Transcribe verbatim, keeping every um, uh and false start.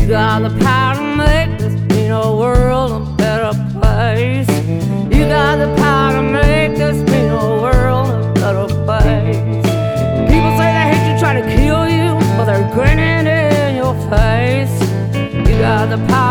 You got the power to make this mean old world a better place. You got the power to make this mean old world a better place. People say they hate you, try to kill you, but they're grinning in your face. You got the power